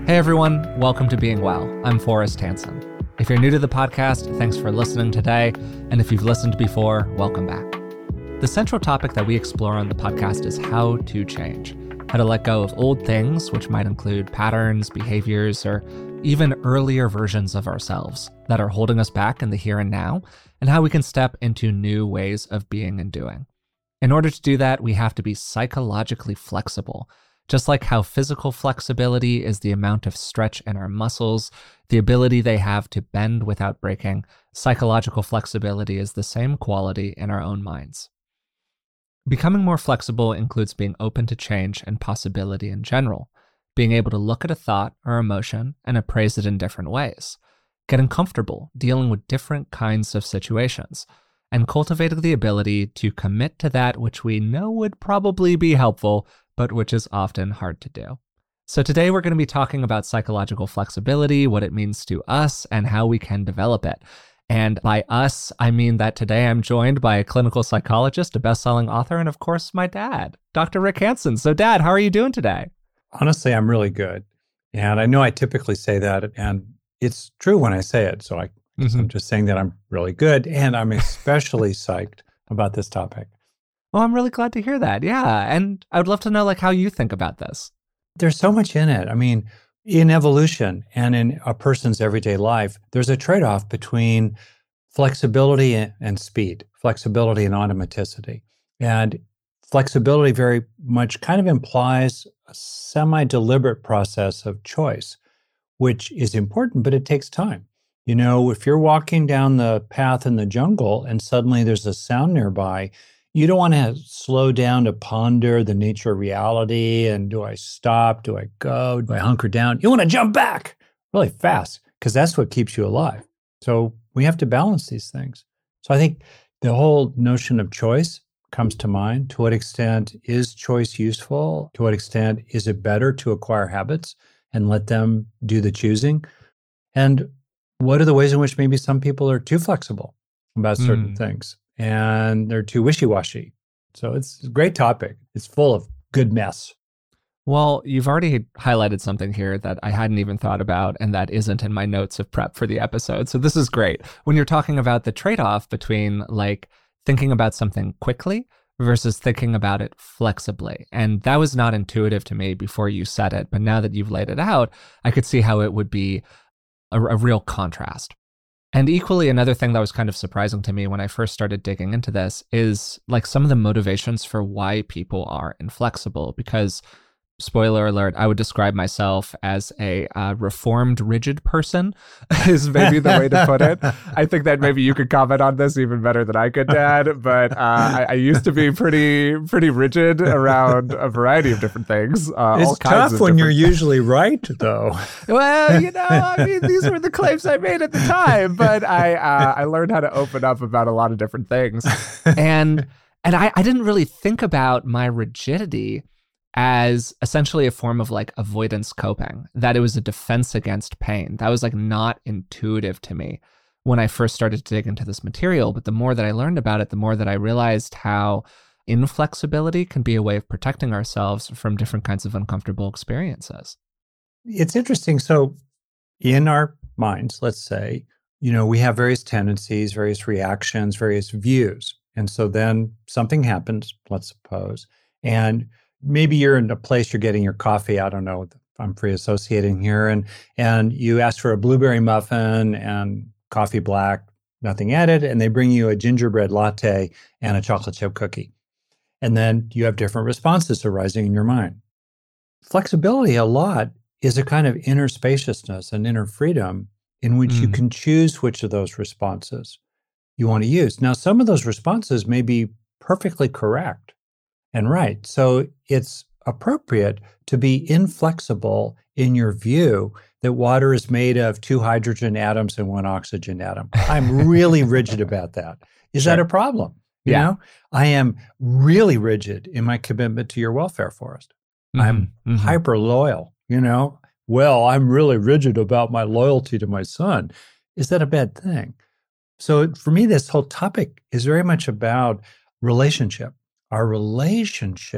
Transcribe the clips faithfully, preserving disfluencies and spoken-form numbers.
Hey everyone, welcome to Being Well. I'm Forrest Hansen. If you're new to the podcast, thanks for listening today. And if you've listened before, welcome back. The central topic that we explore on the podcast is how to change, how to let go of old things, which might include patterns, behaviors, or even earlier versions of ourselves that are holding us back in the here and now, and how we can step into new ways of being and doing. In order to do that, we have to be psychologically flexible. Just like how physical flexibility is the amount of stretch in our muscles, the ability they have to bend without breaking, psychological flexibility is the same quality in our own minds. Becoming more flexible includes being open to change and possibility in general, being able to look at a thought or emotion and appraise it in different ways, getting comfortable dealing with different kinds of situations, and cultivating the ability to commit to that which we know would probably be helpful, but which is often hard to do. So today we're going to be talking about psychological flexibility, what it means to us, and how we can develop it. And by us, I mean that today I'm joined by a clinical psychologist, a best-selling author, and of course, my dad, Doctor Rick Hansen. So Dad, how are you doing today? Honestly, I'm really good. And I know I typically say that, and it's true when I say it. So I, mm-hmm. I'm just saying that I'm really good, and I'm especially psyched about this topic. Well, I'm really glad to hear that. Yeah. And I would love to know like how you think about this. There's so much in it. I mean, in evolution and in a person's everyday life, there's a trade-off between flexibility and speed, flexibility and automaticity. And flexibility very much kind of implies a semi-deliberate process of choice, which is important, but it takes time. You know, if you're walking down the path in the jungle and suddenly there's a sound nearby, you don't want to slow down to ponder the nature of reality and do I stop, do I go, do I hunker down? You want to jump back really fast because that's what keeps you alive. So we have to balance these things. So I think the whole notion of choice comes to mind. To what extent is choice useful? To what extent is it better to acquire habits and let them do the choosing? And what are the ways in which maybe some people are too flexible about certain mm. things? And they're too wishy-washy. So it's a great topic. It's full of good mess. Well, you've already highlighted something here that I hadn't even thought about, and that isn't in my notes of prep for the episode. So this is great. When you're talking about the trade-off between like thinking about something quickly versus thinking about it flexibly. And that was not intuitive to me before you said it. But now that you've laid it out, I could see how it would be a, a real contrast. And equally, another thing that was kind of surprising to me when I first started digging into this is like some of the motivations for why people are inflexible. Because, spoiler alert, I would describe myself as a uh, reformed rigid person is maybe the way to put it. I think that maybe you could comment on this even better than I could, Dad. But uh, I, I used to be pretty pretty rigid around a variety of different things. Uh, it's all kinds tough of when different... you're usually right, though. Well, you know, I mean, these were the claims I made at the time. But I uh, I learned how to open up about a lot of different things. And, and I, I didn't really think about my rigidity as essentially a form of like avoidance coping, that it was a defense against pain. That was like not intuitive to me when I first started to dig into this material. But the more that I learned about it, the more that I realized how inflexibility can be a way of protecting ourselves from different kinds of uncomfortable experiences. It's interesting. So in our minds, let's say, you know, we have various tendencies, various reactions, various views. And so then something happens, let's suppose, and maybe you're in a place you're getting your coffee. I don't know. I'm free associating here. And and you ask for a blueberry muffin and coffee black, nothing added. And they bring you a gingerbread latte and a chocolate chip cookie. And then you have different responses arising in your mind. Flexibility a lot is a kind of inner spaciousness and inner freedom in which mm. you can choose which of those responses you want to use. Now, some of those responses may be perfectly correct and right. So it's appropriate to be inflexible in your view that water is made of two hydrogen atoms and one oxygen atom. I'm really rigid about that. Is sure. that a problem? You yeah. know, I am really rigid in my commitment to your welfare, Forrest. Mm-hmm. I'm mm-hmm. hyper loyal, you know. Well, I'm really rigid about my loyalty to my son. Is that a bad thing? So for me, this whole topic is very much about relationship. Our relationship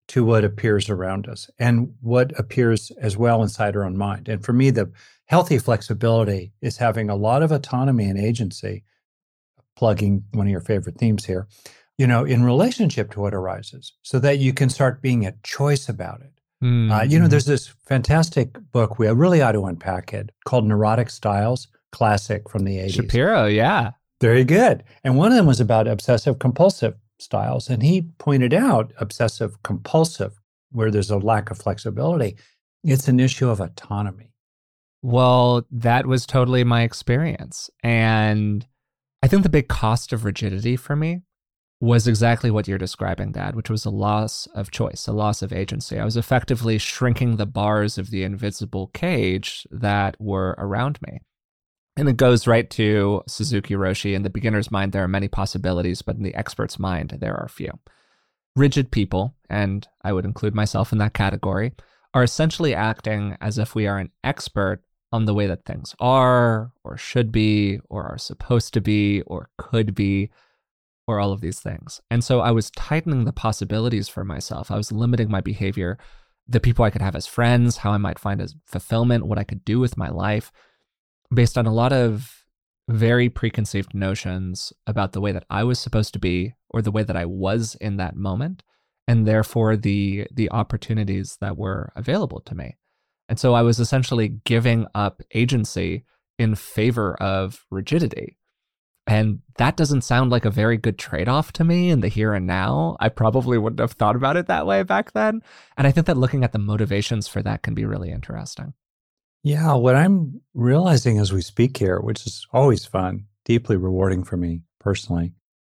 to what appears around us and what appears as well inside our own mind. And for me, the healthy flexibility is having a lot of autonomy and agency, plugging one of your favorite themes here, you know, in relationship to what arises so that you can start being at choice about it. Mm-hmm. Uh, you know, there's this fantastic book, we really ought to unpack it, called Neurotic Styles, classic from the eighties. Shapiro, yeah. Very good. And one of them was about obsessive compulsive styles. And he pointed out obsessive compulsive, where there's a lack of flexibility, it's an issue of autonomy. Well, that was totally my experience. And I think the big cost of rigidity for me was exactly what you're describing, Dad, which was a loss of choice, a loss of agency. I was effectively shrinking the bars of the invisible cage that were around me. And it goes right to Suzuki Roshi. In the beginner's mind, there are many possibilities, but in the expert's mind, there are few. Rigid people, and I would include myself in that category, are essentially acting as if we are an expert on the way that things are, or should be, or are supposed to be, or could be, or all of these things. And so I was tightening the possibilities for myself. I was limiting my behavior, the people I could have as friends, how I might find as fulfillment, what I could do with my life, based on a lot of very preconceived notions about the way that I was supposed to be or the way that I was in that moment, and therefore the the opportunities that were available to me. And so I was essentially giving up agency in favor of rigidity. And that doesn't sound like a very good trade-off to me in the here and now. I probably wouldn't have thought about it that way back then. And I think that looking at the motivations for that can be really interesting. Yeah, what I'm realizing as we speak here, which is always fun, deeply rewarding for me personally,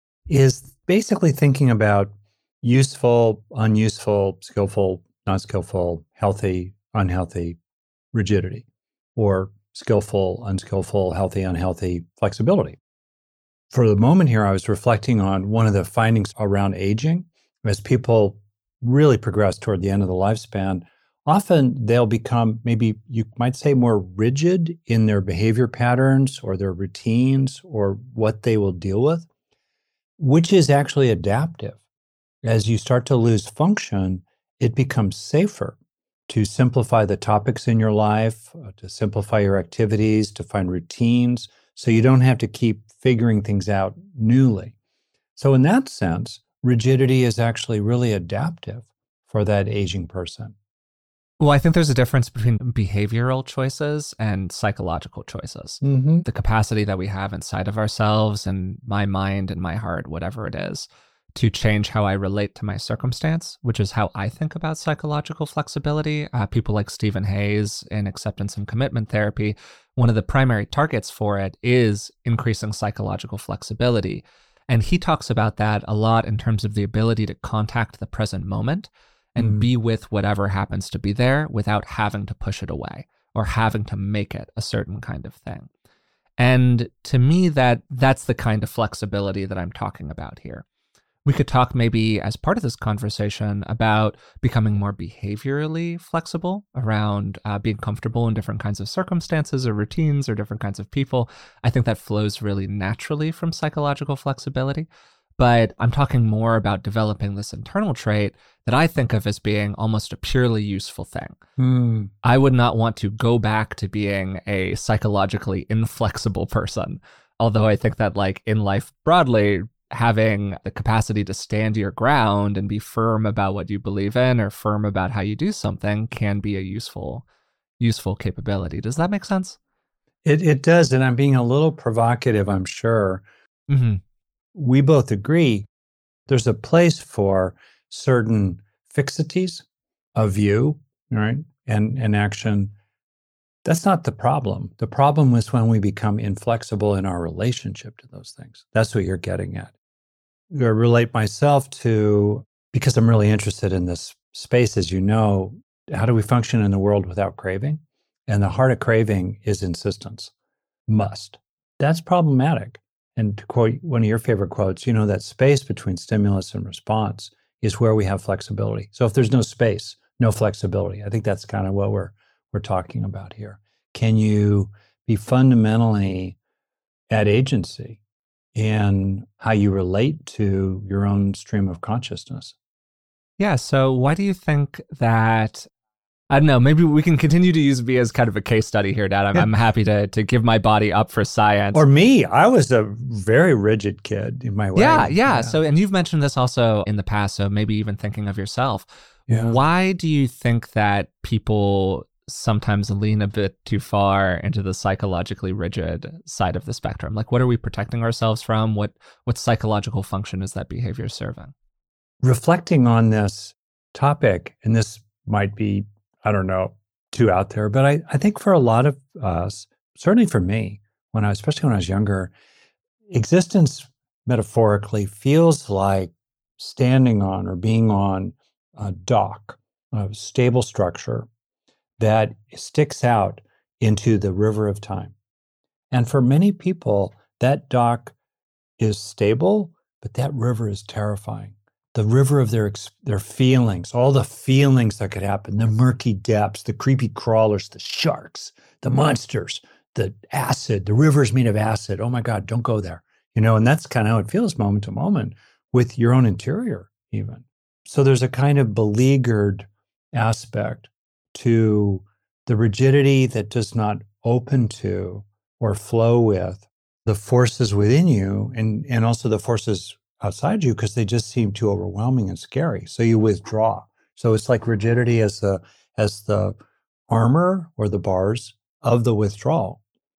is basically thinking about useful, unuseful, skillful, not skillful, healthy, unhealthy rigidity, or skillful, unskillful, healthy, unhealthy flexibility. For the moment here, I was reflecting on one of the findings around aging. As people really progress toward the end of the lifespan, often they'll become, maybe you might say, more rigid in their behavior patterns or their routines or what they will deal with, which is actually adaptive. As you start to lose function, it becomes safer to simplify the topics in your life, uh, to simplify your activities, to find routines, so you don't have to keep figuring things out newly. So in that sense, rigidity is actually really adaptive for that aging person. Well, I think there's a difference between behavioral choices and psychological choices. Mm-hmm. The capacity that we have inside of ourselves and my mind and my heart, whatever it is, to change how I relate to my circumstance, which is how I think about psychological flexibility. Uh, people like Stephen Hayes in Acceptance and Commitment Therapy, one of the primary targets for it is increasing psychological flexibility. And he talks about that a lot in terms of the ability to contact the present moment and mm. be with whatever happens to be there without having to push it away or having to make it a certain kind of thing. And to me, that that's the kind of flexibility that I'm talking about here. We could talk maybe as part of this conversation about becoming more behaviorally flexible around uh, being comfortable in different kinds of circumstances or routines or different kinds of people. I think that flows really naturally from psychological flexibility. But I'm talking more about developing this internal trait that I think of as being almost a purely useful thing. Mm. I would not want to go back to being a psychologically inflexible person. Although I think that, like, in life broadly, having the capacity to stand your ground and be firm about what you believe in or firm about how you do something can be a useful, useful capability. Does that make sense? It it does. And I'm being a little provocative, I'm sure. Mm-hmm. We both agree there's a place for certain fixities of view, right, and, and action. That's not the problem. The problem is when we become inflexible in our relationship to those things. That's what you're getting at. I relate myself to, because I'm really interested in this space, as you know, how do we function in the world without craving? And the heart of craving is insistence, must. That's problematic. And to quote one of your favorite quotes, you know, that space between stimulus and response is where we have flexibility. So if there's no space, no flexibility. I think that's kind of what we're we're talking about here. Can you be fundamentally at agency in how you relate to your own stream of consciousness? Yeah. So why do you think that, I don't know, maybe we can continue to use me as kind of a case study here, Dad. I'm, Yeah. I'm happy to to give my body up for science. Or me, I was a very rigid kid in my way. Yeah, yeah. So, and you've mentioned this also in the past, so maybe even thinking of yourself. Yeah. Why do you think that people sometimes lean a bit too far into the psychologically rigid side of the spectrum? Like, what are we protecting ourselves from? What what psychological function is that behavior serving? Reflecting on this topic, and this might be, I don't know, too out there, but I, I think for a lot of us, certainly for me, when I, especially when I was younger, existence metaphorically feels like standing on or being on a dock, a stable structure that sticks out into the river of time. And for many people, that dock is stable, but that river is terrifying. The river of their their feelings, all the feelings that could happen, the murky depths, the creepy crawlers, the sharks, the monsters, the acid, the river's made of acid. Oh my God, don't go there. You know, and that's kind of how it feels moment to moment with your own interior even. So there's a kind of beleaguered aspect to the rigidity that does not open to or flow with the forces within you and, and also the forces outside you, because they just seem too overwhelming and scary. So you withdraw. So it's like rigidity as the as the armor or the bars of the withdrawal.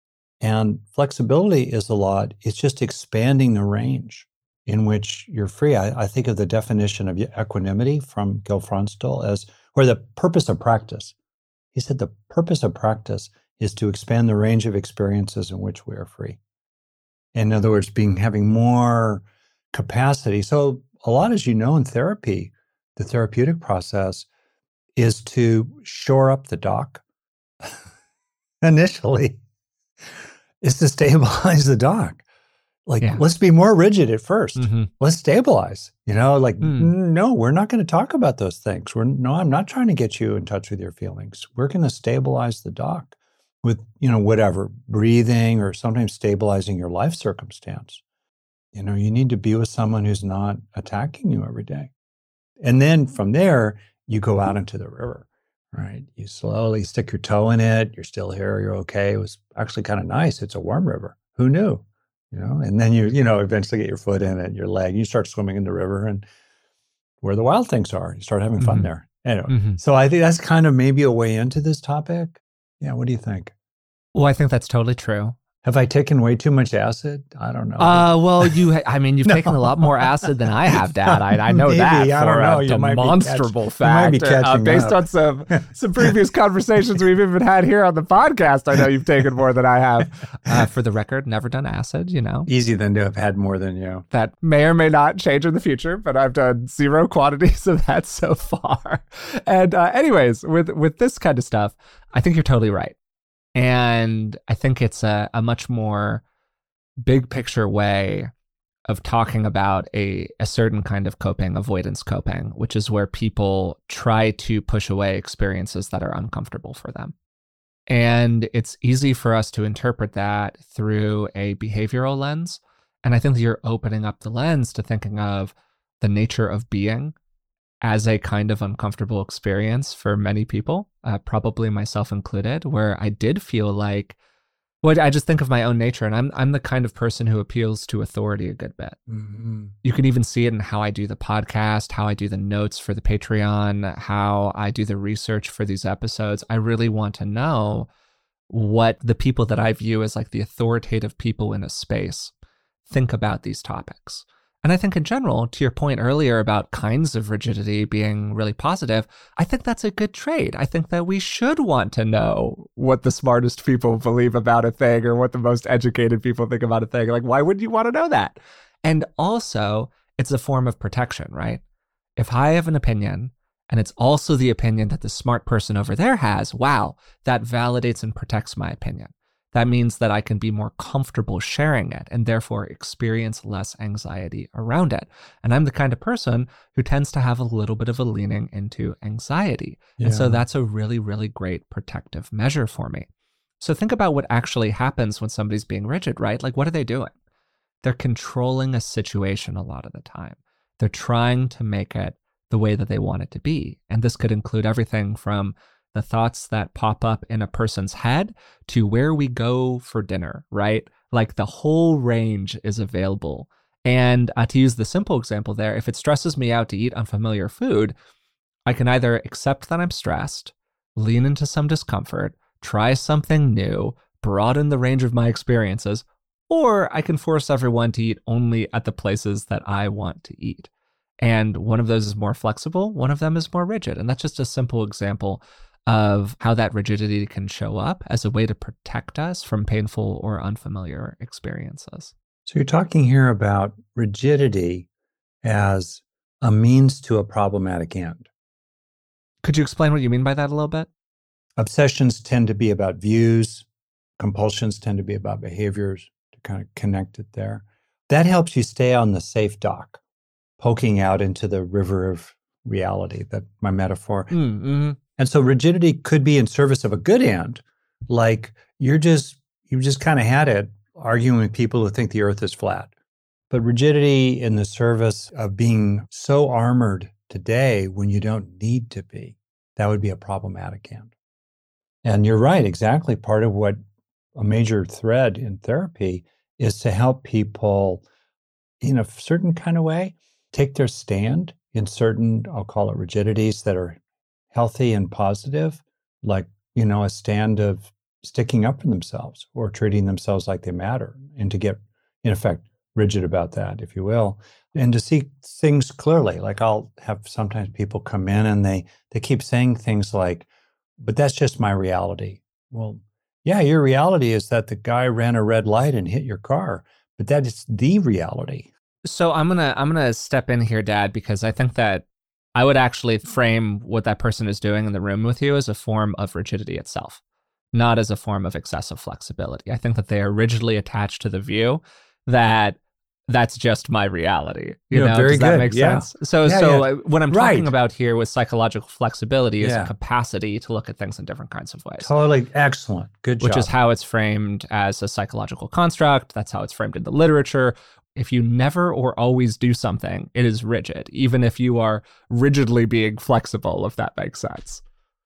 And flexibility is a lot, it's just expanding the range in which you're free. I, I think of the definition of equanimity from Gil Fronsdal as, or the purpose of practice. He said the purpose of practice is to expand the range of experiences in which we are free. In other words, being having more capacity. So a lot, as you know, in therapy, the therapeutic process is to shore up the dock. Initially, is to stabilize the dock. Like, Yeah. let's be more rigid at first. Mm-hmm. Let's stabilize. You know, like, Mm. no, we're not going to talk about those things. We're no, I'm not trying to get you in touch with your feelings. We're going to stabilize the dock with, you know, whatever, breathing or sometimes stabilizing your life circumstance. You know, you need to be with someone who's not attacking you every day. And then from there, you go out into the river, right? You slowly stick your toe in it. You're still here. You're okay. It was actually kind of nice. It's a warm river. Who knew? You know, and then you, you know, eventually get your foot in it, your leg, you start swimming in the river and where the wild things are, you start having fun Mhm. there. Anyway, Mm-hmm. so I think that's kind of maybe a way into this topic. Yeah. What do you think? Well, I think that's totally true. Have I taken way too much acid? I don't know. Uh, well, you, ha- I mean, you've No. taken a lot more acid than I have, Dad. I, I know Maybe, that I for don't know. a You might be demonstrable catch- you might be fact. Uh, catching based up. on some some previous conversations we've even had here on the podcast, I know you've taken more than I have. Uh, for the record, never done acid, you know. Easy then to have had more than you. That may or may not change in the future, but I've done zero quantities of that so far. And uh, anyways, with with this kind of stuff, I think you're totally right. And I think it's a, a much more big picture way of talking about a, a certain kind of coping, avoidance coping, which is where people try to push away experiences that are uncomfortable for them. And it's easy for us to interpret that through a behavioral lens. And I think that you're opening up the lens to thinking of the nature of being as a kind of uncomfortable experience for many people, uh, probably myself included, where I did feel like, well, I just think of my own nature, and I'm I'm the kind of person who appeals to authority a good bit. Mm-hmm. You can even see it in how I do the podcast, how I do the notes for the Patreon, how I do the research for these episodes. I really want to know what the people that I view as like the authoritative people in a space think about these topics. And I think in general, to your point earlier about kinds of rigidity being really positive, I think that's a good trait. I think that we should want to know what the smartest people believe about a thing or what the most educated people think about a thing. Like, why wouldn't you want to know that? And also, it's a form of protection, right? If I have an opinion and it's also the opinion that the smart person over there has, wow, that validates and protects my opinion. That means that I can be more comfortable sharing it and therefore experience less anxiety around it. And I'm the kind of person who tends to have a little bit of a leaning into anxiety. Yeah. And so that's a really, really great protective measure for me. So think about what actually happens when somebody's being rigid, right? Like, what are they doing? They're controlling a situation a lot of the time. They're trying to make it the way that they want it to be. And this could include everything from the thoughts that pop up in a person's head to where we go for dinner, right? Like the whole range is available. And uh, to use the simple example there, if it stresses me out to eat unfamiliar food, I can either accept that I'm stressed, lean into some discomfort, try something new, broaden the range of my experiences, or I can force everyone to eat only at the places that I want to eat. And one of those is more flexible, one of them is more rigid. And that's just a simple example of how that rigidity can show up as a way to protect us from painful or unfamiliar experiences. So you're talking here about rigidity as a means to a problematic end. Could you explain what you mean by that a little bit? Obsessions tend to be about views. Compulsions tend to be about behaviors, to kind of connect it there. That helps you stay on the safe dock, poking out into the river of reality, that my metaphor. Mm-hmm. And so rigidity could be in service of a good end, like you're just, you just kind of had it arguing with people who think the earth is flat. But rigidity in the service of being so armored today when you don't need to be, that would be a problematic end. And you're right, exactly. Part of what a major thread in therapy is to help people in a certain kind of way take their stand in certain, I'll call it rigidities that are healthy and positive, like, you know, a stand of sticking up for themselves or treating themselves like they matter, and to get, in effect, rigid about that, if you will, and to see things clearly. Like I'll have sometimes people come in and they they keep saying things like, but that's just my reality. Well, yeah, your reality is that the guy ran a red light and hit your car, but that is the reality. So I'm gonna I'm gonna step in here, Dad, because I think that I would actually frame what that person is doing in the room with you as a form of rigidity itself, not as a form of excessive flexibility. I think that they are rigidly attached to the view that that's just my reality. You yeah, know, very does good. that make yeah. sense? So, yeah, so yeah. what I'm right. talking about here with psychological flexibility is yeah. a capacity to look at things in different kinds of ways. Totally excellent. Good job. Which is how it's framed as a psychological construct. That's how it's framed in the literature. If you never or always do something, it is rigid, even if you are rigidly being flexible, if that makes sense.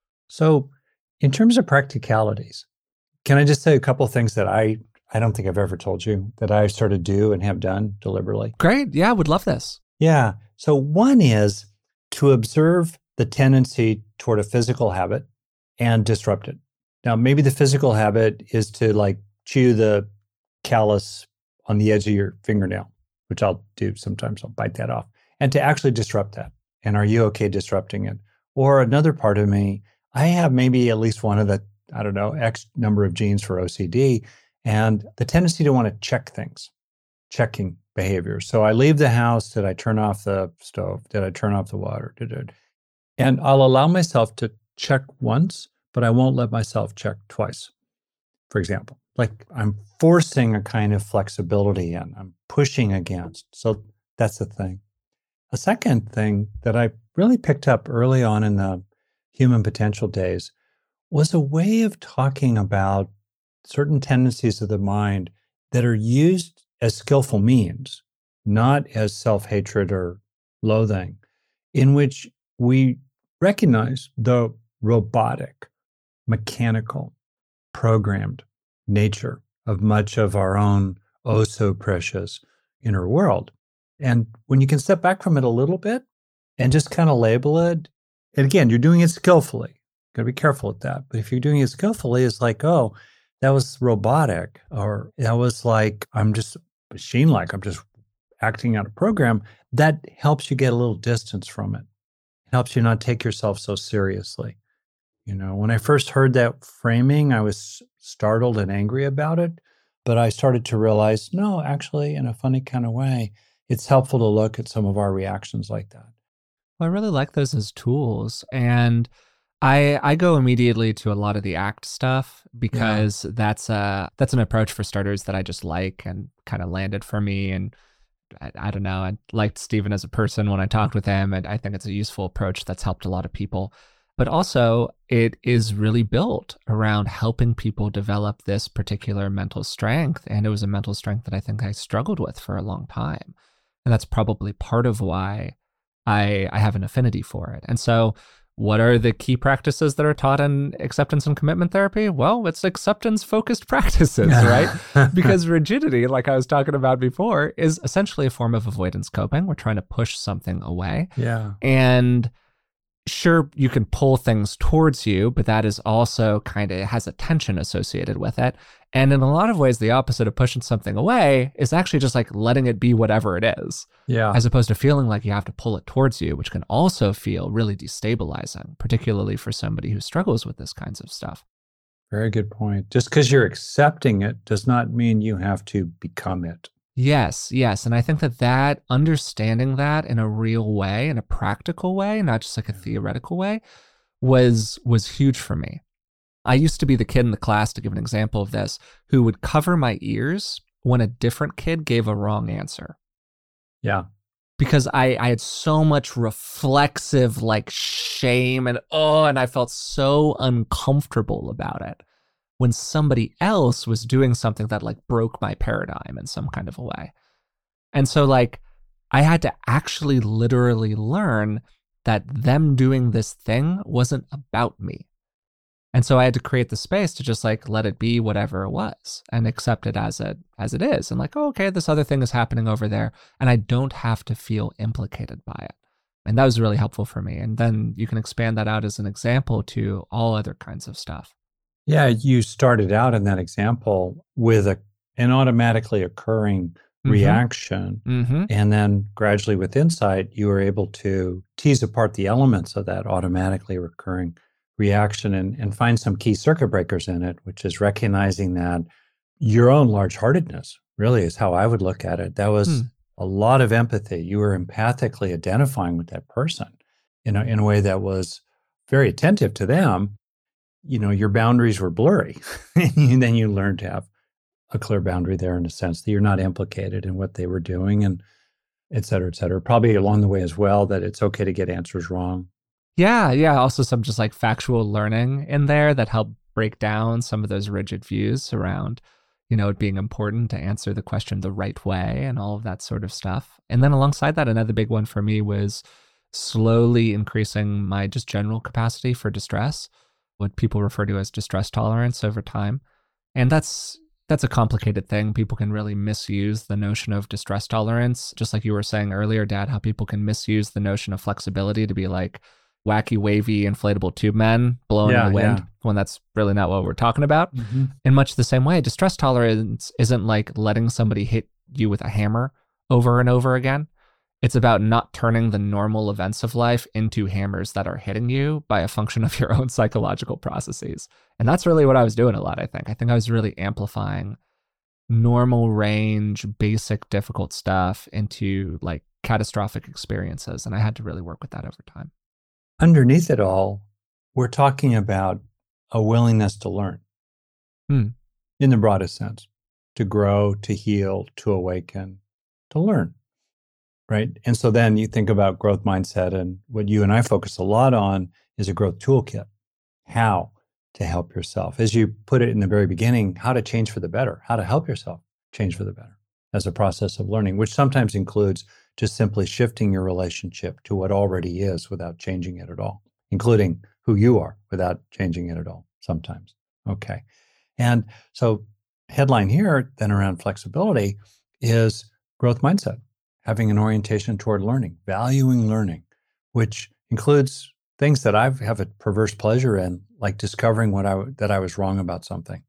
So in terms of practicalities, can I just say a couple of things that I, I don't think I've ever told you that I sort of do and have done deliberately? Great. Yeah, I would love this. Yeah. So one is to observe the tendency toward a physical habit and disrupt it. Now, maybe the physical habit is to like chew the callus on the edge of your fingernail, which I'll do sometimes. I'll bite that off, and to actually disrupt that. And are you okay disrupting it? Or another part of me, I have maybe at least one of the, I don't know, X number of genes for O C D, and the tendency to want to check things, checking behaviors. So I leave the house. Did I turn off the stove? Did I turn off the water? Did it? And I'll allow myself to check once, but I won't let myself check twice, for example. Like I'm forcing a kind of flexibility in, I'm pushing against. So that's the thing. A second thing that I really picked up early on in the human potential days was a way of talking about certain tendencies of the mind that are used as skillful means, not as self-hatred or loathing, in which we recognize the robotic, mechanical, programmed nature of much of our own oh so precious inner world. And when you can step back from it a little bit and just kind of label it, and again, you're doing it skillfully. Got to be careful with that. But if you're doing it skillfully, it's like, oh, that was robotic, or that was like, I'm just machine-like, I'm just acting out a program. That helps you get a little distance from it. It helps you not take yourself so seriously. You know, when I first heard that framing, I was startled and angry about it. But I started to realize, no, actually, in a funny kind of way, it's helpful to look at some of our reactions like that. Well, I really like those as tools. And I I go immediately to a lot of the ACT stuff because yeah. that's a that's an approach for starters that I just like and kind of landed for me. And I, I don't know, I liked Stephen as a person when I talked with him, and I think it's a useful approach that's helped a lot of people. But also, it is really built around helping people develop this particular mental strength. And it was a mental strength that I think I struggled with for a long time. And that's probably part of why I, I have an affinity for it. And so what are the key practices that are taught in acceptance and commitment therapy? Well, it's acceptance-focused practices, right? Because rigidity, like I was talking about before, is essentially a form of avoidance coping. We're trying to push something away. Yeah. And sure, you can pull things towards you, but that is also kind of has a tension associated with it. And in a lot of ways, the opposite of pushing something away is actually just like letting it be whatever it is. Yeah. As opposed to feeling like you have to pull it towards you, which can also feel really destabilizing, particularly for somebody who struggles with this kinds of stuff. Very good point. Just because you're accepting it does not mean you have to become it. Yes, yes. And I think that that understanding that in a real way, in a practical way, not just like a theoretical way, was was huge for me. I used to be the kid in the class, to give an example of this, who would cover my ears when a different kid gave a wrong answer. Yeah. Because I, I had so much reflexive like shame and oh, and I felt so uncomfortable about it when somebody else was doing something that like broke my paradigm in some kind of a way. And so like I had to actually literally learn that them doing this thing wasn't about me. And so I had to create the space to just like let it be whatever it was and accept it as it as it is. And like, oh, okay, this other thing is happening over there, and I don't have to feel implicated by it. And that was really helpful for me. And then you can expand that out as an example to all other kinds of stuff. Yeah, you started out in that example with a an automatically occurring Mm-hmm. reaction. Mm-hmm. And then gradually with insight, you were able to tease apart the elements of that automatically recurring reaction and, and find some key circuit breakers in it, which is recognizing that your own large-heartedness really is how I would look at it. That was hmm. a lot of empathy. You were empathically identifying with that person in a, in a way that was very attentive to them. You know, your boundaries were blurry. And then you learned to have a clear boundary there in a sense that you're not implicated in what they were doing, and et cetera, et cetera. Probably along the way as well, that it's okay to get answers wrong. Yeah, yeah. Also some just like factual learning in there that helped break down some of those rigid views around, you know, it being important to answer the question the right way and all of that sort of stuff. And then alongside that, another big one for me was slowly increasing my just general capacity for distress, what people refer to as distress tolerance over time. And that's That's a complicated thing. People can really misuse the notion of distress tolerance. Just like you were saying earlier, Dad, how people can misuse the notion of flexibility to be like wacky, wavy, inflatable tube men blowing yeah, in the wind, yeah. when that's really not what we're talking about. Mm-hmm. In much the same way, distress tolerance isn't like letting somebody hit you with a hammer over and over again. It's about not turning the normal events of life into hammers that are hitting you by a function of your own psychological processes. And that's really what I was doing a lot, I think. I think I was really amplifying normal range, basic, difficult stuff into like catastrophic experiences. And I had to really work with that over time. Underneath it all, we're talking about a willingness to learn hmm. in the broadest sense, to grow, to heal, to awaken, to learn. Right. And so then you think about growth mindset, and what you and I focus a lot on is a growth toolkit, how to help yourself. As you put it in the very beginning, how to change for the better, how to help yourself change for the better as a process of learning, which sometimes includes just simply shifting your relationship to what already is without changing it at all, including who you are without changing it at all sometimes. Okay. And so headline here then around flexibility is growth mindset. Having an orientation toward learning, valuing learning, which includes things that I have a perverse pleasure in, like discovering what I that I was wrong about something.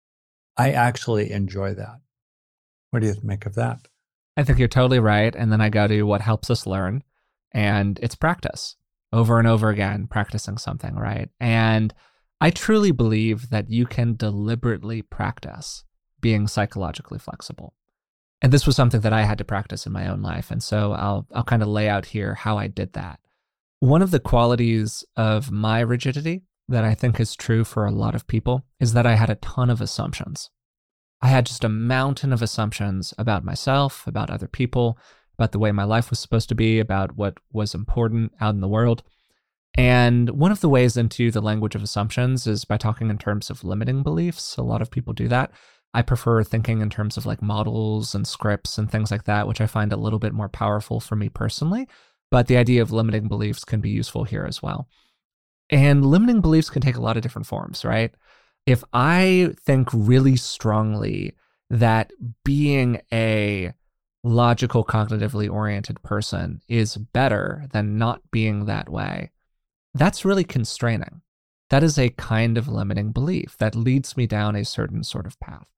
I actually enjoy that. What do you make of that? I think you're totally right. And then I go to what helps us learn, and it's practice over and over again, practicing something, right? And I truly believe that you can deliberately practice being psychologically flexible. And this was something that I had to practice in my own life. And so I'll I'll kind of lay out here how I did that. One of the qualities of my rigidity that I think is true for a lot of people is that I had a ton of assumptions. I had just a mountain of assumptions about myself, about other people, about the way my life was supposed to be, about what was important out in the world. And one of the ways into the language of assumptions is by talking in terms of limiting beliefs. A lot of people do that. I prefer thinking in terms of like models and scripts and things like that, which I find a little bit more powerful for me personally. But the idea of limiting beliefs can be useful here as well. And limiting beliefs can take a lot of different forms, right? If I think really strongly that being a logical, cognitively oriented person is better than not being that way, that's really constraining. That is a kind of limiting belief that leads me down a certain sort of path.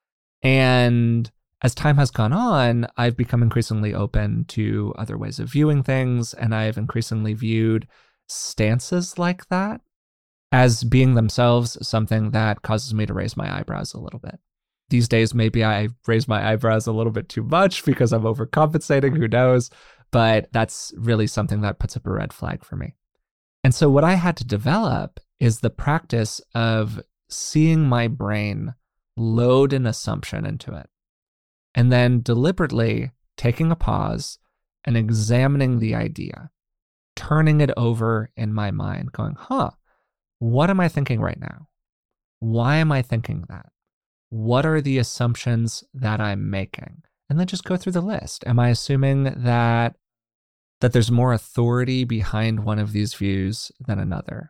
And as time has gone on, I've become increasingly open to other ways of viewing things, and I've increasingly viewed stances like that as being themselves something that causes me to raise my eyebrows a little bit. These days, maybe I raise my eyebrows a little bit too much because I'm overcompensating, who knows? But that's really something that puts up a red flag for me. And so what I had to develop is the practice of seeing my brain load an assumption into it, and then deliberately taking a pause and examining the idea, turning it over in my mind, going, huh, what am I thinking right now? Why am I thinking that? What are the assumptions that I'm making? And then just go through the list. Am I assuming that that there's more authority behind one of these views than another?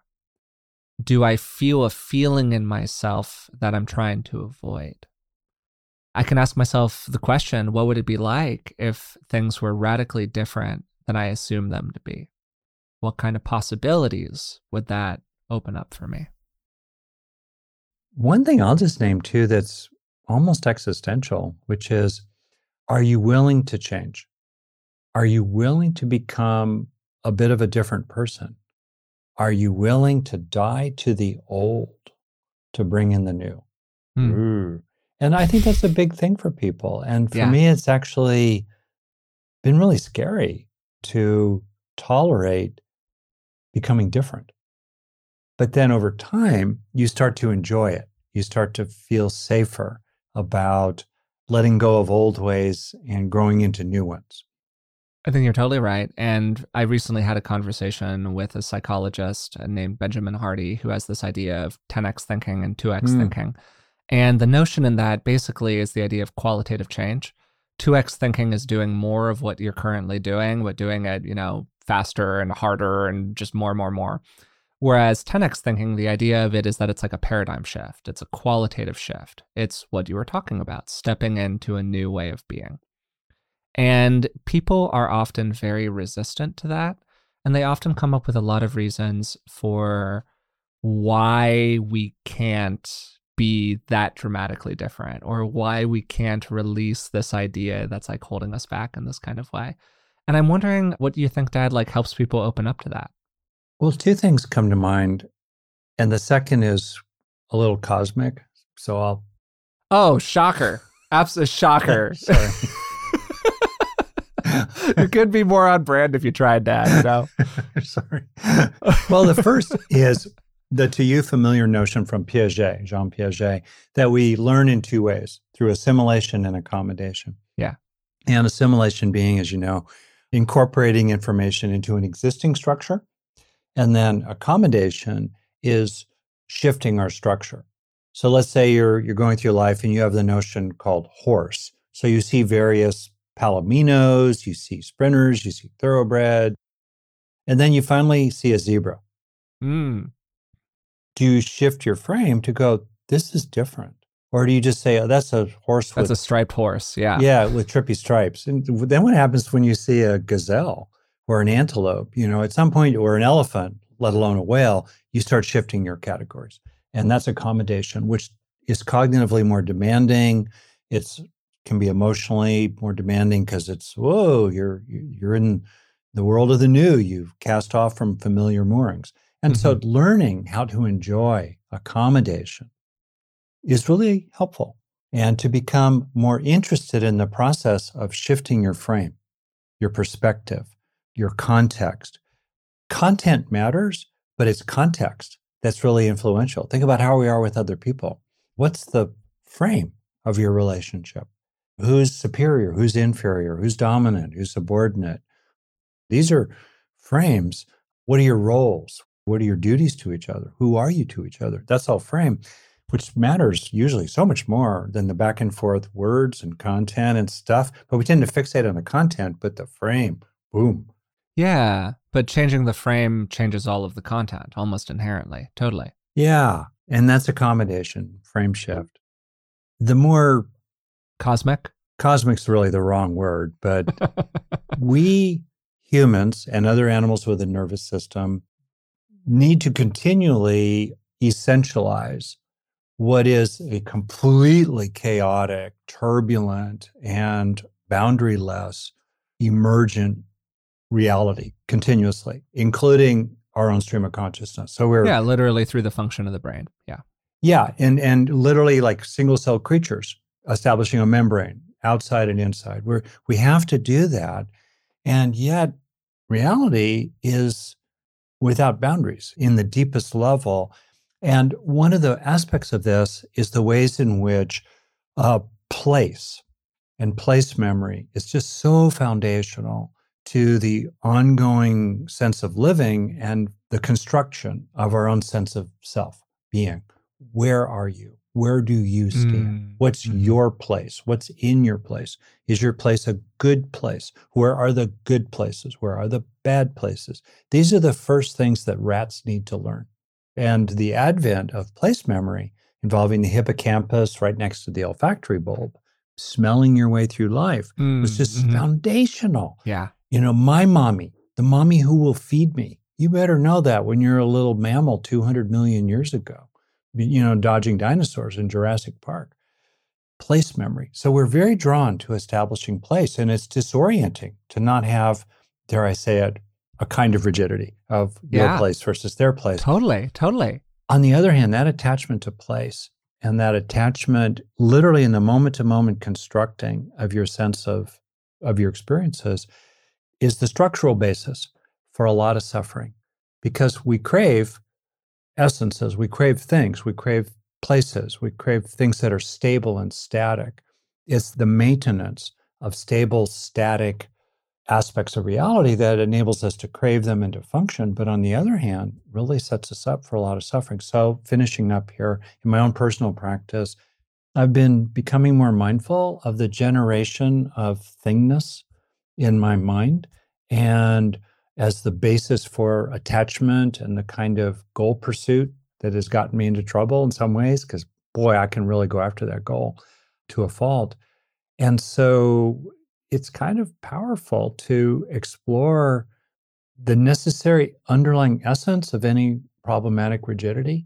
Do I feel a feeling in myself that I'm trying to avoid? I can ask myself the question, what would it be like if things were radically different than I assumed them to be? What kind of possibilities would that open up for me? One thing I'll just name too that's almost existential, which is, are you willing to change? Are you willing to become a bit of a different person? Are you willing to die to the old to bring in the new? Hmm. And I think that's a big thing for people. And for Yeah. me, it's actually been really scary to tolerate becoming different. But then over time, you start to enjoy it. You start to feel safer about letting go of old ways and growing into new ones. I think you're totally right. And I recently had a conversation with a psychologist named Benjamin Hardy, who has this idea of ten x thinking and two x Mm. thinking. And the notion in that basically is the idea of qualitative change. two x thinking is doing more of what you're currently doing, but doing it, you know, faster and harder and just more and more and more. Whereas ten x thinking, the idea of it is that it's like a paradigm shift. It's a qualitative shift. It's what you were talking about, stepping into a new way of being. And people are often very resistant to that. And they often come up with a lot of reasons for why we can't be that dramatically different, or why we can't release this idea that's like holding us back in this kind of way. And I'm wondering what you think, Dad, like helps people open up to that? Well, two things come to mind. And the second is a little cosmic. So I'll. Oh, shocker. Absolute shocker. Sorry. You could be more on brand if you tried, Dad, you know? Sorry. Well, the first is the to you familiar notion from Piaget, Jean Piaget, that we learn in two ways, through assimilation and accommodation. Yeah. And assimilation being, as you know, incorporating information into an existing structure. And then accommodation is shifting our structure. So let's say you're you're going through life and you have the notion called horse. So you see various palominos, you see sprinters, you see thoroughbred, and then you finally see a zebra. Mm. Do you shift your frame to go, this is different? Or do you just say, oh, that's a horse That's with... a striped horse, yeah. Yeah, with trippy stripes. And then what happens when you see a gazelle or an antelope, you know, at some point, or an elephant, let alone a whale, you start shifting your categories. And that's accommodation, which is cognitively more demanding. It's can be emotionally more demanding because it's, whoa, you're you're in the world of the new. You've cast off from familiar moorings. And mm-hmm. so learning how to enjoy accommodation is really helpful. And to become more interested in the process of shifting your frame, your perspective, your context. Content matters, but it's context that's really influential. Think about how we are with other people. What's the frame of your relationship? Who's superior? Who's inferior? Who's dominant? Who's subordinate? These are frames. What are your roles? What are your duties to each other? Who are you to each other? That's all frame, which matters usually so much more than the back and forth words and content and stuff. But we tend to fixate on the content, but the frame, boom, Yeah, but changing the frame changes all of the content almost inherently. Totally. Yeah, and that's accommodation, frame shift. The more Cosmic? cosmic's really the wrong word, but we humans and other animals with a nervous system need to continually essentialize what is a completely chaotic, turbulent, and boundaryless emergent reality continuously, including our own stream of consciousness. So we're Yeah, literally through the function of the brain. Yeah. yeah, and and literally like single cell creatures establishing a membrane outside and inside. We're we have to do that, and yet reality is without boundaries in the deepest level. And one of the aspects of this is the ways in which uh, place and place memory is just so foundational to the ongoing sense of living and the construction of our own sense of self, being. Where are you? Where do you stand? Mm. What's Mhm. your place? What's in your place? Is your place a good place? Where are the good places? Where are the bad places? These are the first things that rats need to learn. And the advent of place memory involving the hippocampus right next to the olfactory bulb, smelling your way through life, Mm, was just mhm. foundational. Yeah. You know, my mommy, the mommy who will feed me, you better know that when you're a little mammal two hundred million years ago, you know, dodging dinosaurs in Jurassic Park. Place memory. So we're very drawn to establishing place, and it's disorienting to not have, dare I say it, a kind of rigidity of your Yeah. place versus their place. Totally. Totally. On the other hand, that attachment to place and that attachment literally in the moment-to-moment constructing of your sense of, of your experiences is the structural basis for a lot of suffering, because we crave essences, we crave things, we crave places, we crave things that are stable and static. It's the maintenance of stable, static aspects of reality that enables us to crave them and to function. But on the other hand, really sets us up for a lot of suffering. So finishing up here in my own personal practice, I've been becoming more mindful of the generation of thingness in my mind, and as the basis for attachment and the kind of goal pursuit that has gotten me into trouble in some ways, because boy, I can really go after that goal to a fault. And so it's kind of powerful to explore the necessary underlying essence of any problematic rigidity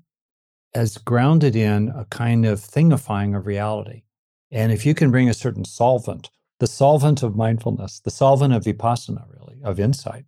as grounded in a kind of thingifying of reality. And if you can bring a certain solvent, the solvent of mindfulness, the solvent of vipassana, really, of insight,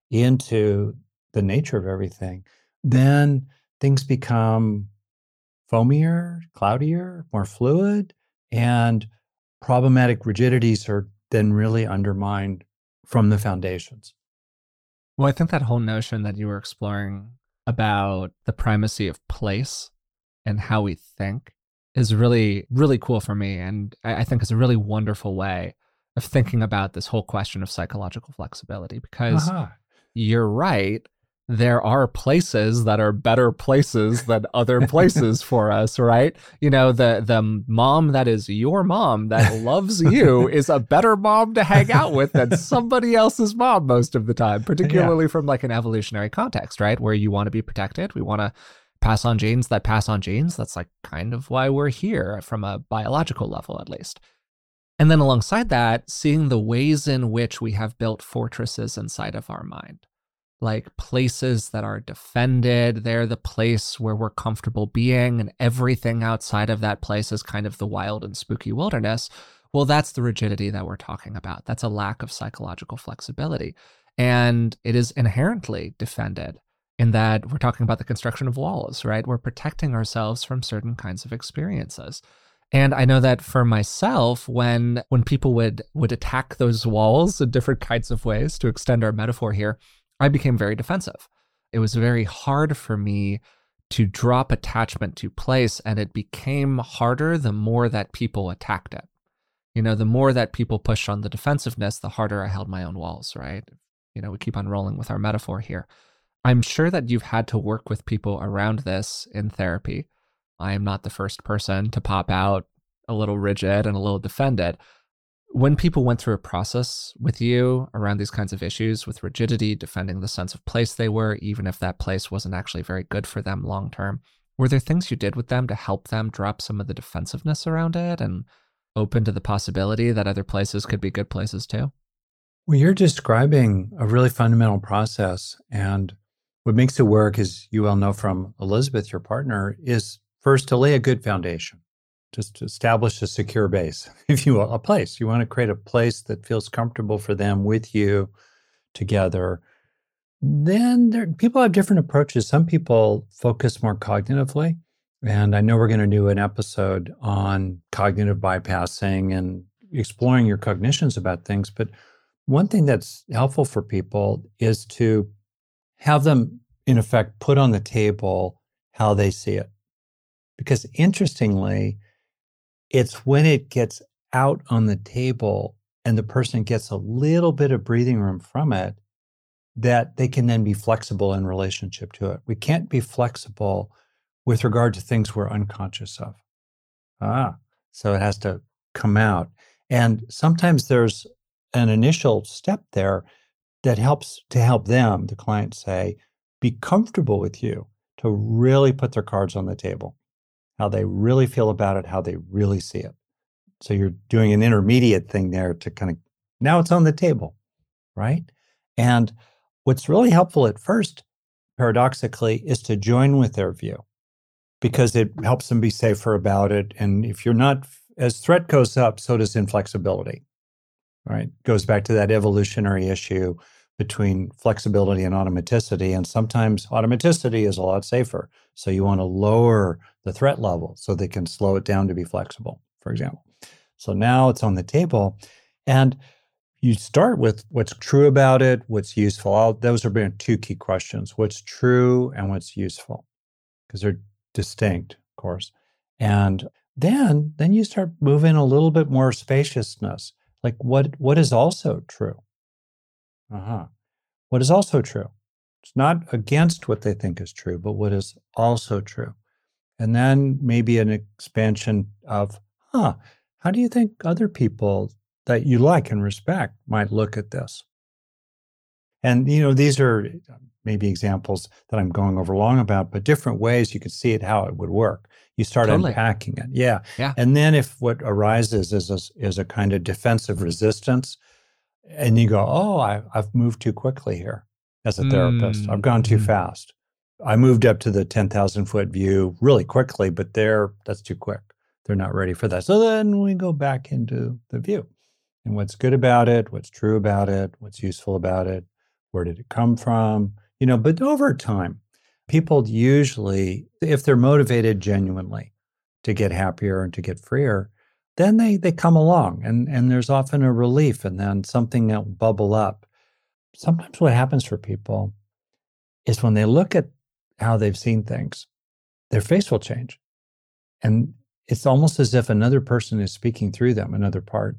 into the nature of everything, then things become foamier, cloudier, more fluid, and problematic rigidities are then really undermined from the foundations. Well, I think that whole notion that you were exploring about the primacy of place and how we think is really, really cool for me. And I I think it's a really wonderful way of thinking about this whole question of psychological flexibility, because Aha. you're right. There are places that are better places than other places for us, right? You know, the the mom that is your mom that loves you is a better mom to hang out with than somebody else's mom most of the time, particularly from like an evolutionary context, right? Where you want to be protected. We want to pass on genes that pass on genes. That's like kind of why we're here from a biological level, at least. And then alongside that, seeing the ways in which we have built fortresses inside of our mind, like places that are defended. They're the place where we're comfortable being, and everything outside of that place is kind of the wild and spooky wilderness. Well, that's the rigidity that we're talking about. That's a lack of psychological flexibility. And it is inherently defended in that we're talking about the construction of walls, right? We're protecting ourselves from certain kinds of experiences. And I know that for myself, when when people would would attack those walls in different kinds of ways, to extend our metaphor here, I became very defensive. It was very hard for me to drop attachment to place, and it became harder the more that people attacked it. You know, the more that people pushed on the defensiveness, the harder I held my own walls, right? You know, we keep on rolling with our metaphor here. I'm sure that you've had to work with people around this in therapy. I am not the first person to pop out a little rigid and a little defended. When people went through a process with you around these kinds of issues, with rigidity, defending the sense of place they were, even if that place wasn't actually very good for them long term, were there things you did with them to help them drop some of the defensiveness around it and open to the possibility that other places could be good places too? Well, you're describing a really fundamental process. And what makes it work, as you well know from Elizabeth, your partner, is first to lay a good foundation, just to establish a secure base, if you will, a place. You want to create a place that feels comfortable for them with you together. Then there, people have different approaches. Some people focus more cognitively. And I know we're going to do an episode on cognitive bypassing and exploring your cognitions about things. But one thing that's helpful for people is to have them, in effect, put on the table how they see it. Because interestingly, it's when it gets out on the table and the person gets a little bit of breathing room from it that they can then be flexible in relationship to it. We can't be flexible with regard to things we're unconscious of. Ah, so it has to come out. And sometimes there's an initial step there that helps to help them, the client, say, be comfortable with you, to really put their cards on the table, how they really feel about it, how they really see it. So you're doing an intermediate thing there to kind of, now it's on the table, right? And what's really helpful at first, paradoxically, is to join with their view, because it helps them be safer about it. And if you're not, as threat goes up, so does inflexibility, right? Goes back to that evolutionary issue between flexibility and automaticity. And sometimes automaticity is a lot safer. So you want to lower the threat level so they can slow it down to be flexible, for example. So now it's on the table. And you start with what's true about it, what's useful. I'll, those are being two key questions: what's true and what's useful, because they're distinct, of course. And then, then you start moving a little bit more spaciousness, like what what is also true. Uh-huh. What is also true? It's not against what they think is true, but what is also true. And then maybe an expansion of, huh, how do you think other people that you like and respect might look at this? And, you know, these are maybe examples that I'm going over long about, but different ways you could see it, how it would work. You start totally. Unpacking it. Yeah. yeah. And then if what arises is a, is a kind of defensive resistance, and you go, oh, I, I've moved too quickly here as a therapist. Mm. I've gone too mm. fast. I moved up to the ten thousand foot view really quickly, but they're, that's too quick. They're not ready for that. So then we go back into the view and what's good about it, what's true about it, what's useful about it, where did it come from? You know, but over time, people usually, if they're motivated genuinely to get happier and to get freer, then they they come along and, and there's often a relief and then something that will bubble up. Sometimes what happens for people is when they look at how they've seen things, their face will change. And it's almost as if another person is speaking through them, another part.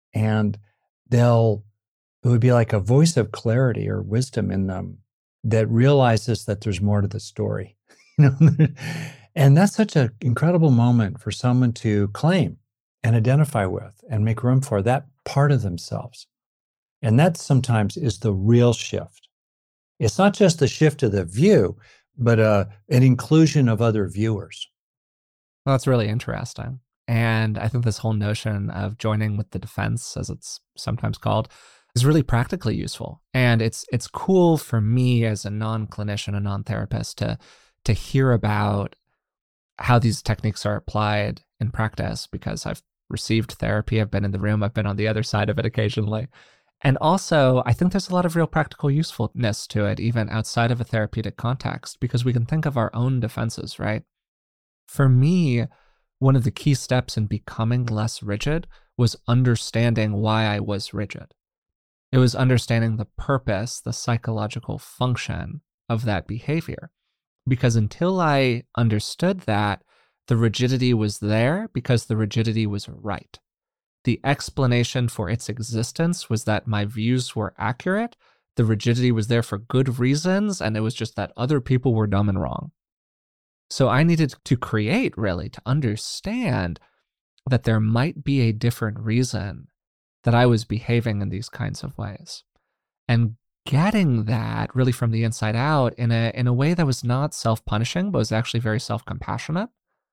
And they'll, it would be like a voice of clarity or wisdom in them that realizes that there's more to the story. You know? And that's such an incredible moment for someone to claim and identify with and make room for that part of themselves. And that sometimes is the real shift. It's not just the shift of the view, but uh, an inclusion of other viewers. Well, that's really interesting. And I think this whole notion of joining with the defense, as it's sometimes called, is really practically useful. And it's it's cool for me as a non-clinician, a non-therapist, to to hear about how these techniques are applied in practice, because I've received therapy, I've been in the room, I've been on the other side of it occasionally. And also, I think there's a lot of real practical usefulness to it, even outside of a therapeutic context, because we can think of our own defenses, right? For me, one of the key steps in becoming less rigid was understanding why I was rigid. It was understanding the purpose, the psychological function of that behavior. Because until I understood that, the rigidity was there because the rigidity was right. The explanation for its existence was that my views were accurate, the rigidity was there for good reasons, and it was just that other people were dumb and wrong. So I needed to create, really, to understand that there might be a different reason that I was behaving in these kinds of ways. And getting that really from the inside out in a in a way that was not self-punishing, but was actually very self-compassionate,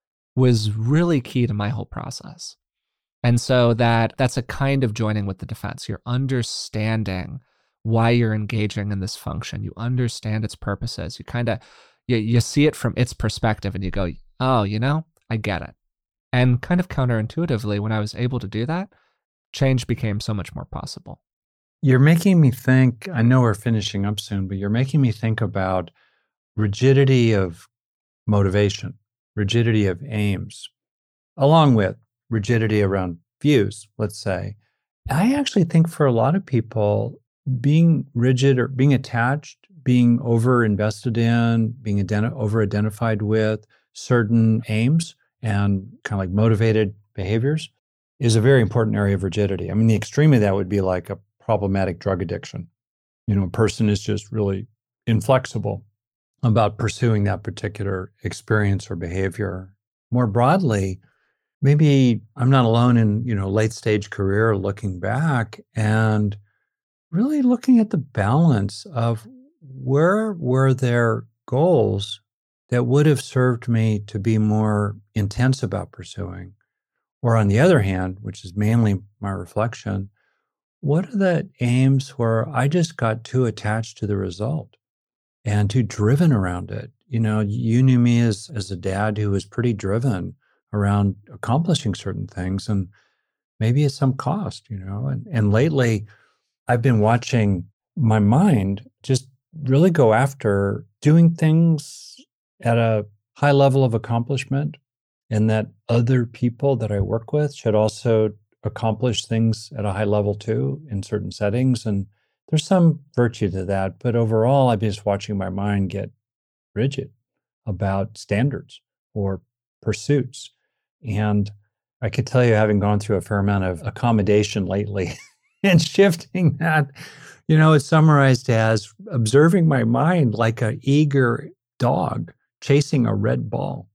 was really key to my whole process. And so that that's a kind of joining with the defense. You're understanding why you're engaging in this function. You understand its purposes. You kind of, you, you see it from its perspective and you go, oh, you know, I get it. And kind of counterintuitively, when I was able to do that, change became so much more possible. You're making me think, I know we're finishing up soon, but you're making me think about rigidity of motivation, rigidity of aims, along with rigidity around views, let's say. I actually think for a lot of people, being rigid or being attached, being over-invested in, being identi- over-identified with certain aims and kind of like motivated behaviors is a very important area of rigidity. I mean, the extreme of that would be like a problematic drug addiction. You know, a person is just really inflexible about pursuing that particular experience or behavior. More broadly, maybe I'm not alone in, you know, late stage career looking back and really looking at the balance of where were there goals that would have served me to be more intense about pursuing? Or on the other hand, which is mainly my reflection, what are the aims where I just got too attached to the result and too driven around it? You know, you knew me as, as a dad who was pretty driven around accomplishing certain things and maybe at some cost, you know. And, and lately, I've been watching my mind just really go after doing things at a high level of accomplishment, and that other people that I work with should also accomplish things at a high level too in certain settings. And there's some virtue to that. But overall, I've been just watching my mind get rigid about standards or pursuits. And I could tell you, having gone through a fair amount of accommodation lately and shifting that, you know, it's summarized as observing my mind like an eager dog chasing a red ball.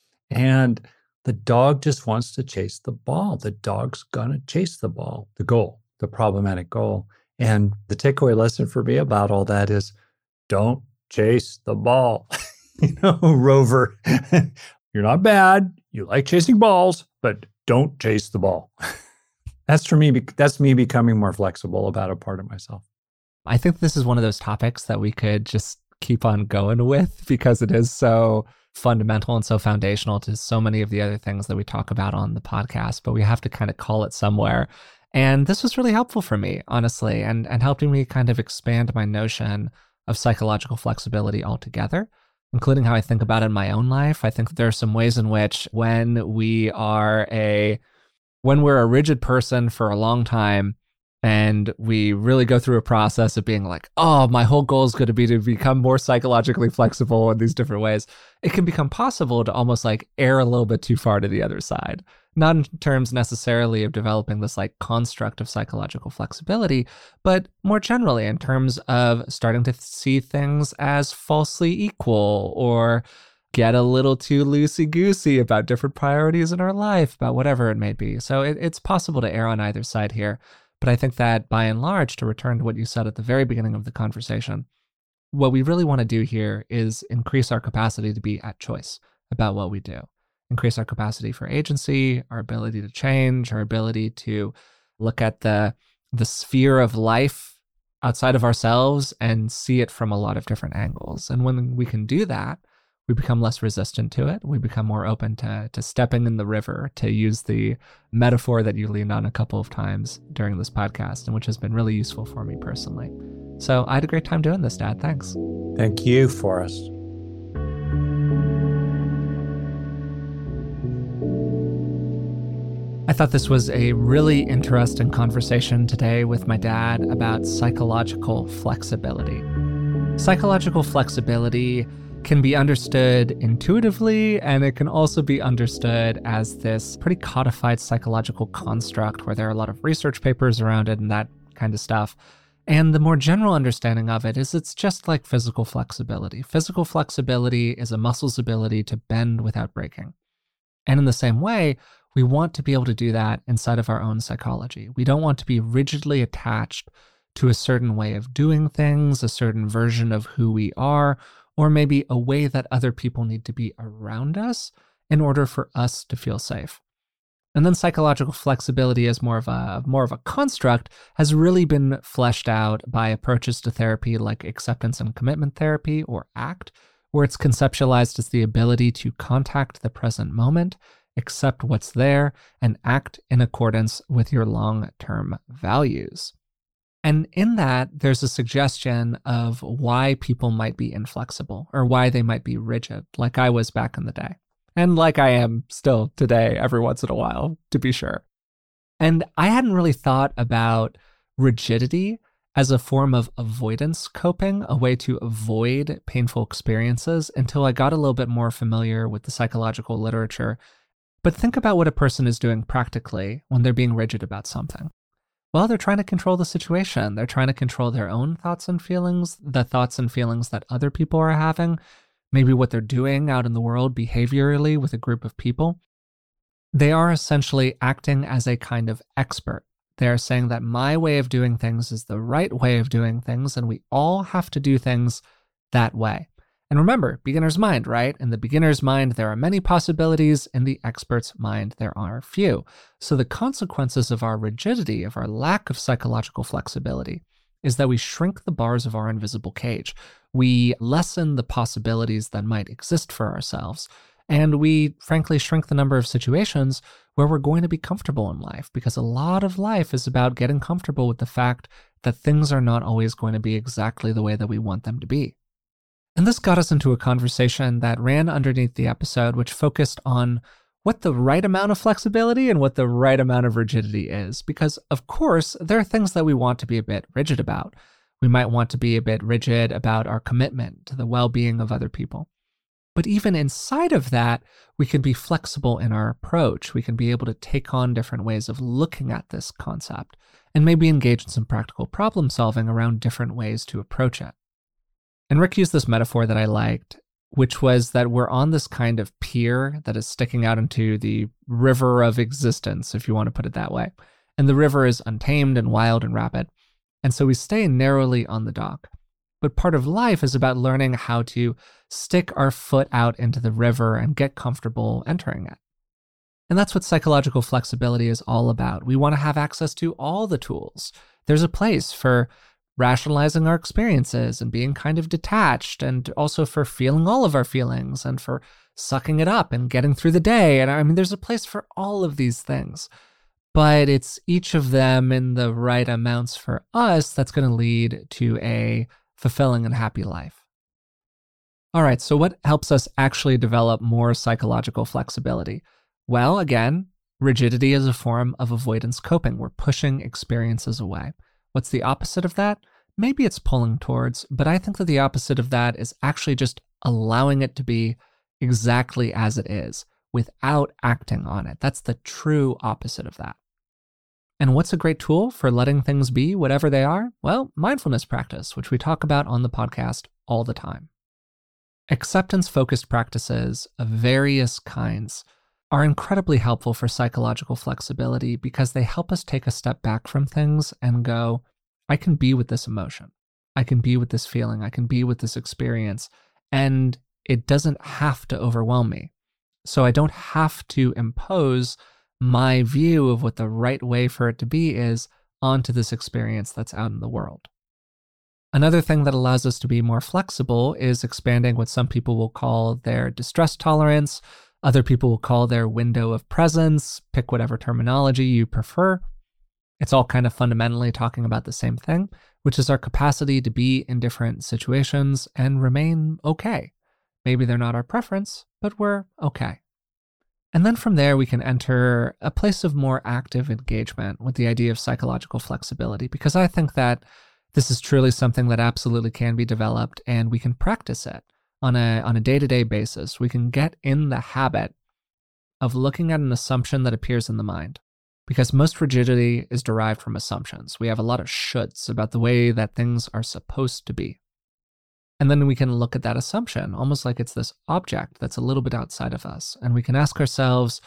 And the dog just wants to chase the ball. The dog's going to chase the ball, the goal, the problematic goal. And the takeaway lesson for me about all that is don't chase the ball. You know, Rover, you're not bad. You like chasing balls, but don't chase the ball. That's for me. That's me becoming more flexible about a part of myself. I think this is one of those topics that we could just keep on going with because it is so fundamental and so foundational to so many of the other things that we talk about on the podcast, but we have to kind of call it somewhere. And this was really helpful for me, honestly, and, and helping me kind of expand my notion of psychological flexibility altogether, including how I think about it in my own life. I think there are some ways in which when we are a, when we're a rigid person for a long time, and we really go through a process of being like, oh, my whole goal is going to be to become more psychologically flexible in these different ways, it can become possible to almost like err a little bit too far to the other side. Not in terms necessarily of developing this like construct of psychological flexibility, but more generally in terms of starting to see things as falsely equal or get a little too loosey-goosey about different priorities in our life, about whatever it may be. So it, it's possible to err on either side here. But I think that by and large, to return to what you said at the very beginning of the conversation, what we really want to do here is increase our capacity to be at choice about what we do. Increase our capacity for agency, our ability to change, our ability to look at the, the sphere of life outside of ourselves and see it from a lot of different angles. And when we can do that, we become less resistant to it. We become more open to, to stepping in the river, to use the metaphor that you leaned on a couple of times during this podcast, and which has been really useful for me personally. So I had a great time doing this, Dad. Thanks. Thank you, Forrest. I thought this was a really interesting conversation today with my dad about psychological flexibility. Psychological flexibility can be understood intuitively, and it can also be understood as this pretty codified psychological construct where there are a lot of research papers around it and that kind of stuff. And the more general understanding of it is it's just like physical flexibility. Physical flexibility is a muscle's ability to bend without breaking. And in the same way, We want to be able to do that inside of our own psychology. We don't want to be rigidly attached to a certain way of doing things, a certain version of who we are, or maybe a way that other people need to be around us in order for us to feel safe. And then psychological flexibility as more of a more of a construct has really been fleshed out by approaches to therapy like acceptance and commitment therapy, or ACT, where it's conceptualized as the ability to contact the present moment, accept what's there, and act in accordance with your long-term values. And in that, there's a suggestion of why people might be inflexible or why they might be rigid, like I was back in the day. And like I am still today, every once in a while, to be sure. And I hadn't really thought about rigidity as a form of avoidance coping, a way to avoid painful experiences, until I got a little bit more familiar with the psychological literature. But think about what a person is doing practically when they're being rigid about something. Well, they're trying to control the situation. They're trying to control their own thoughts and feelings, the thoughts and feelings that other people are having, maybe what they're doing out in the world behaviorally with a group of people. They are essentially acting as a kind of expert. They're saying that my way of doing things is the right way of doing things, and we all have to do things that way. And remember, beginner's mind, right? In the beginner's mind, there are many possibilities. In the expert's mind, there are few. So the consequences of our rigidity, of our lack of psychological flexibility, is that we shrink the bars of our invisible cage. We lessen the possibilities that might exist for ourselves. And we, frankly, shrink the number of situations where we're going to be comfortable in life, because a lot of life is about getting comfortable with the fact that things are not always going to be exactly the way that we want them to be. And this got us into a conversation that ran underneath the episode, which focused on what the right amount of flexibility and what the right amount of rigidity is. Because, of course, there are things that we want to be a bit rigid about. We might want to be a bit rigid about our commitment to the well-being of other people. But even inside of that, we can be flexible in our approach. We can be able to take on different ways of looking at this concept and maybe engage in some practical problem solving around different ways to approach it. And Rick used this metaphor that I liked, which was that we're on this kind of pier that is sticking out into the river of existence, if you want to put it that way. And the river is untamed and wild and rapid. And so we stay narrowly on the dock. But part of life is about learning how to stick our foot out into the river and get comfortable entering it. And that's what psychological flexibility is all about. We want to have access to all the tools. There's a place for rationalizing our experiences and being kind of detached, and also for feeling all of our feelings and for sucking it up and getting through the day. And I mean, there's a place for all of these things, but it's each of them in the right amounts for us that's going to lead to a fulfilling and happy life. All right, so what helps us actually develop more psychological flexibility? Well, again, rigidity is a form of avoidance coping. We're pushing experiences away. What's the opposite of that? Maybe it's pulling towards, but I think that the opposite of that is actually just allowing it to be exactly as it is without acting on it. That's the true opposite of that. And what's a great tool for letting things be whatever they are? Well, mindfulness practice, which we talk about on the podcast all the time. Acceptance-focused practices of various kinds are incredibly helpful for psychological flexibility because they help us take a step back from things and go, I can be with this emotion. I can be with this feeling. I can be with this experience. And it doesn't have to overwhelm me. So I don't have to impose my view of what the right way for it to be is onto this experience that's out in the world. Another thing that allows us to be more flexible is expanding what some people will call their distress tolerance. Other people will call their window of presence. Pick whatever terminology you prefer. It's all kind of fundamentally talking about the same thing, which is our capacity to be in different situations and remain okay. Maybe they're not our preference, but we're okay. And then from there, we can enter a place of more active engagement with the idea of psychological flexibility, because I think that this is truly something that absolutely can be developed, and we can practice it on a on a day-to-day basis. We can get in the habit of looking at an assumption that appears in the mind, because most rigidity is derived from assumptions. We have a lot of shoulds about the way that things are supposed to be. And then we can look at that assumption almost like it's this object that's a little bit outside of us. And we can ask ourselves,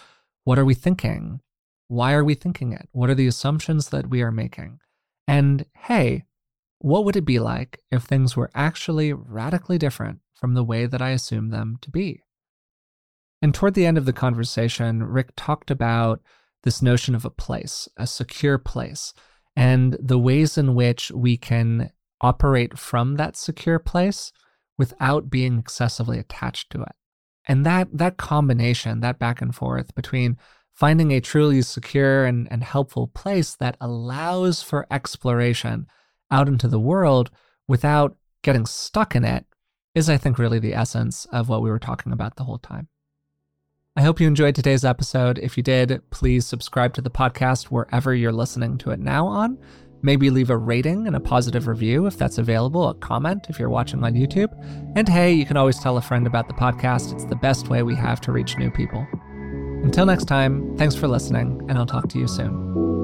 What are we thinking? Why are we thinking it? What are the assumptions that we are making? And hey, what would it be like if things were actually radically different from the way that I assumed them to be? And toward the end of the conversation, Rick talked about this notion of a place, a secure place, and the ways in which we can operate from that secure place without being excessively attached to it. And that that combination, that back and forth between finding a truly secure and, and helpful place that allows for exploration out into the world without getting stuck in it is, I think, really the essence of what we were talking about the whole time. I hope you enjoyed today's episode. If you did, please subscribe to the podcast wherever you're listening to it now on. Maybe leave a rating and a positive review if that's available, a comment if you're watching on YouTube. And hey, you can always tell a friend about the podcast. It's the best way we have to reach new people. Until next time, thanks for listening, and I'll talk to you soon.